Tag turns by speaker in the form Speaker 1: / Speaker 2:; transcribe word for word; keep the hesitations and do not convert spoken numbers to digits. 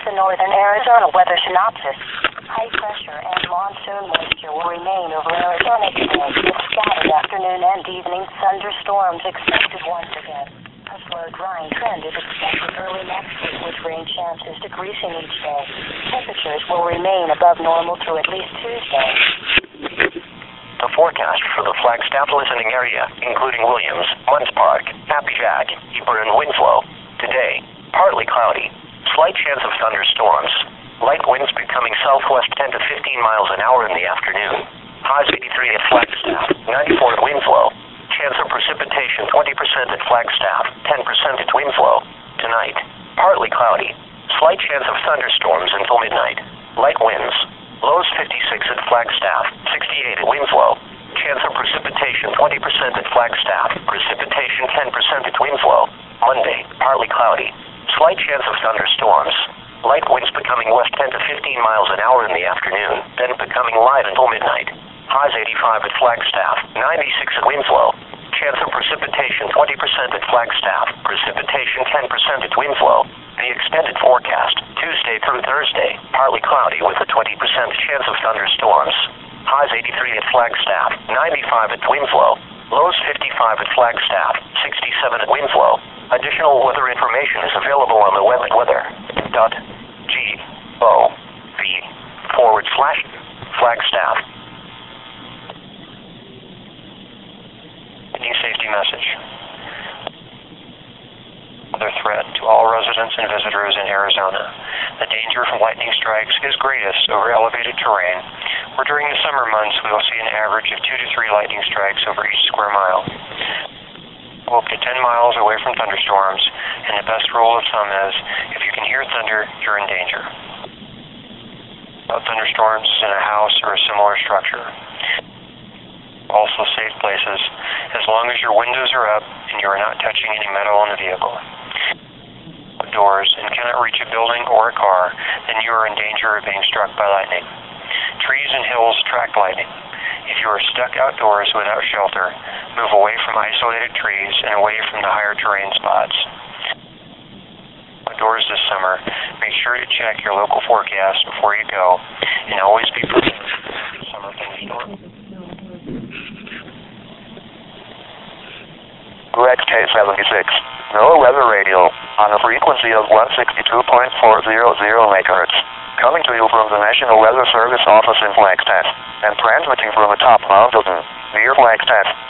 Speaker 1: the Northern Arizona weather synopsis. High pressure and monsoon moisture will remain over Arizona today, with scattered afternoon and evening thunderstorms expected once again. A slow drying trend is expected early next week, with rain chances decreasing each day. Temperatures will remain above normal through at least Tuesday.
Speaker 2: The forecast for the Flagstaff listening area, including Williams, Munns Park, Happy Jack, Heber, and Winslow. Today, partly cloudy. Slight chance of thunderstorms. Light winds becoming southwest ten to fifteen miles an hour in the afternoon. Highs eighty-three at Flagstaff, ninety-four at Winslow. Chance of precipitation twenty percent at Flagstaff, ten percent at Winslow. Tonight, partly cloudy. Slight chance of thunderstorms until midnight. Light winds. Lows fifty-six at Flagstaff, sixty-eight at Winslow. Chance of precipitation twenty percent at Flagstaff, precipitation ten percent at Winslow. Monday, partly cloudy. Slight chance of thunderstorms. Light winds becoming west ten to fifteen miles an hour in the afternoon, then becoming light until midnight. Highs eighty-five at Flagstaff, ninety-six at Winslow. Chance of precipitation twenty percent at Flagstaff, precipitation ten percent at Winslow. The extended forecast, Tuesday through Thursday, partly cloudy with a twenty percent chance of thunderstorms. Highs eighty-three at Flagstaff, ninety-five at Winslow. Lows fifty-five at Flagstaff, sixty-seven at Winslow. Additional weather information is available on the web at weather dot gov forward slash Flagstaff. New safety message. Weather threat to all residents and visitors in Arizona. The danger from lightning strikes is greatest over elevated terrain, where during the summer months we will see an average of two to three lightning strikes over each square mile. We'll be ten miles away from thunderstorms, and the best rule of thumb is, if you can hear thunder, you're in danger. About thunderstorms in a house or a similar structure. Also safe places, as long as your windows are up and you are not touching any metal in the vehicle. Outdoors and cannot reach a building or a car, then you are in danger of being struck by lightning. Trees and hills attract lightning. If you are stuck outdoors without shelter, move away from isolated trees and away from the higher terrain spots. Outdoors this summer, make sure to check your local forecast before you go, and always be prepared for the summer thunderstorm.
Speaker 3: Greg K seventy-six, NOAA Weather Radio, on a frequency of one sixty-two point four hundred megahertz. Coming to you from the National Weather Service office in Flagstaff, and transmitting from atop Mount Dutton, near Flagstaff.